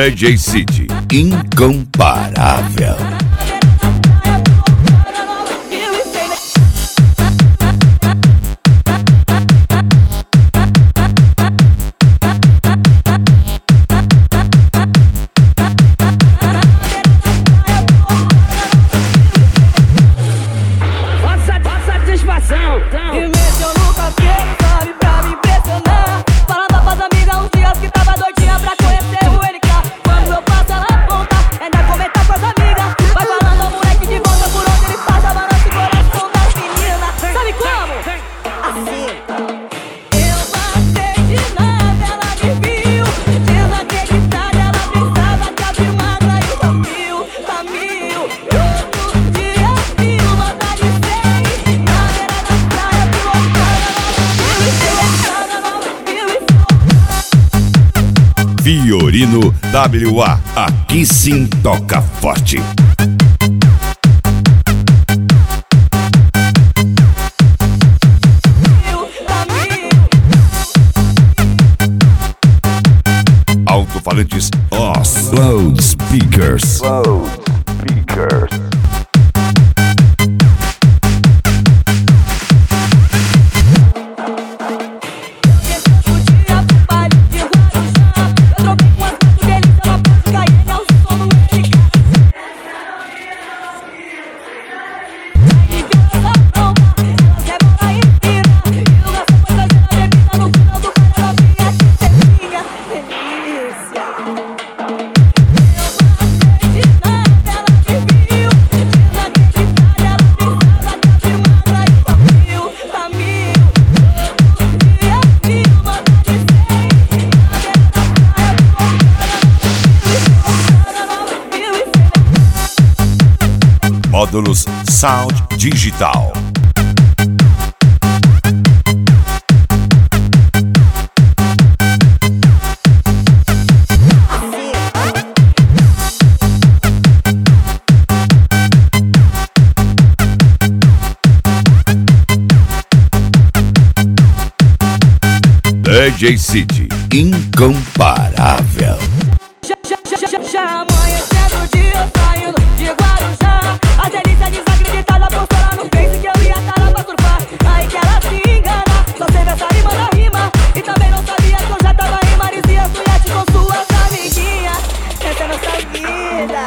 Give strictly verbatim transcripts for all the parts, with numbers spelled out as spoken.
D J City, incomparável. E meteu no cabelo, sabe, pra me impressionar. Falando pras amigas uns dias que tava doidinha pra conhecer o L K. Quando eu passo ela aponta, ainda comenta com as amigas. Vai falando ao moleque de volta por onde ele passa, balança o coração das meninas. Sabe como? Assim. Eu passei de nada, ela me viu. Desacreditada, ela pensava que a filmada e o caminho, caminho. Outro dia viu, nota de cem. Fiorino W A, aqui sim toca forte. Alto-falantes Oz, loudspeakers. Loudspeakers. Módulos Sound Digital. D J City, incomparável. Já, já, já, já, já amanhecendo o dia, saindo de Guarujá. A delícia desacreditada postou no Face que eu ia estar lá pra surfar. Aí que ela se engana, só teve essa rima da rima. E também não sabia que eu já tava em Marizia Suete com suas amiguinhas. Essa é nossa vida.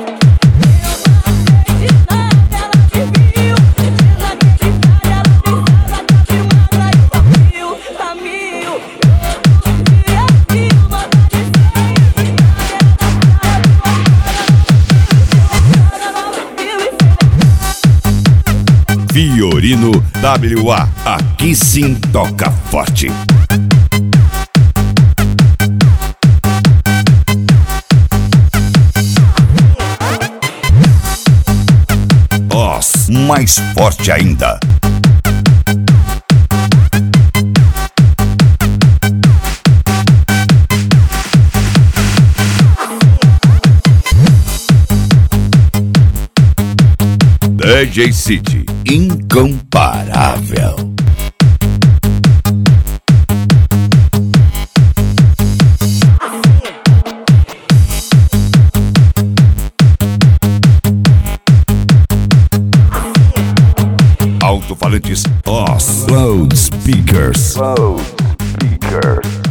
Eu passei de nada, ela me viu. Desacreditada, ela pensava que a filmada e o caminho, caminho. Outro dia viu, nota de Fiorino W A, aqui sim toca forte. Oz, mais forte ainda. D J City, incomparável. Alto-falantes Oz, loudspeakers. Loudspeakers.